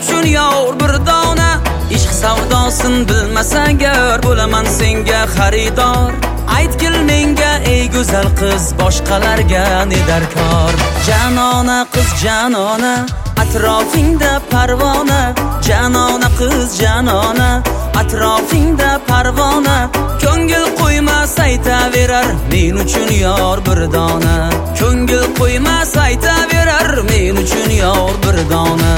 uchun yor bir dona. Ishq savdosin bilmasa agar, bo'laman senga xaridor. Aytgil menga ey go'zal qiz, boshqalarga ne darkor. Janona qiz janona, atrofingda parvona. Janona qiz janona, atrofingda parvona. Ko'ngil qo'ymas aytaverar, men uchun yor bir dona. Ko'ngil qo'ymas aytaverar, men uchun yor bir dona.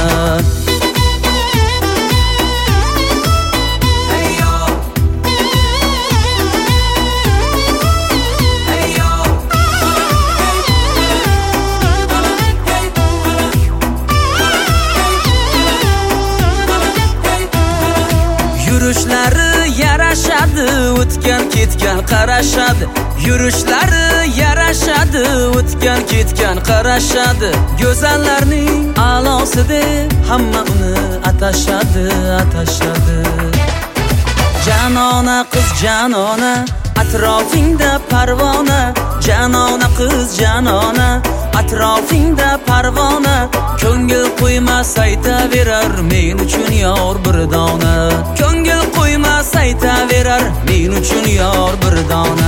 Yurishlari yarashadi, o'tgan ketgan qarashadi. Yurishlari yarashadi, o'tgan ketgan qarashadi. Go'zallarning a'losida hamma uni atashadi, atashadi. Janona qiz janona, atrofingda parvona. Janona qiz janona, atrofingda parvona. Ko'ngil qo'ymas aytaverar, men uchun yor bir dona. Ko'ngil qo'ymas aytaverar, men uchun yor bir dona.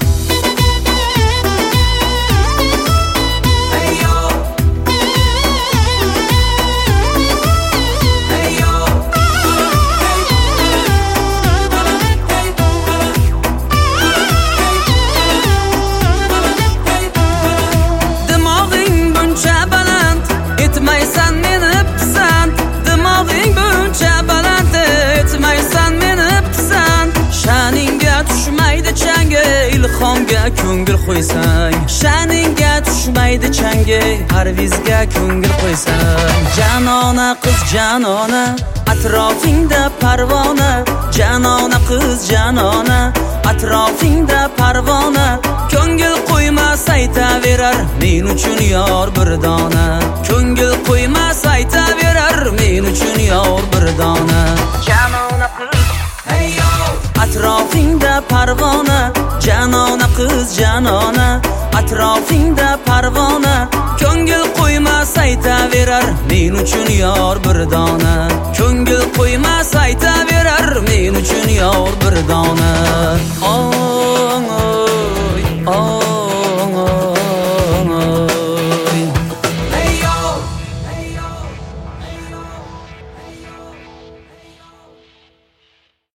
Etmaysan meni pisand, dimog'ing buncha baland. Etmaysan meni pisand, sha'ningga tushmaydi changa, ilhomga ko'ngil qo'ysang. Sha'ningga tushmaydi changa, parvizga ko'ngil qo'ysang. Janona qiz janona, atrofingda parvona. Janona qiz janona, atrofingda parvona. Ko'ngil qo'ymas aytaverar, men uchun yor bir dona. Ko'ngil qo'ymas aytaverar, men uchun yor bir dona. Janona qiz hey yo, atrofingda parvona. Janona qiz janona, atrofingda parvona. Ko'ngil qo'ymas aytaverar, men uchun yor bir dona. Ko'ngil qo'ymas aytaverar, men uchun yor bir dona.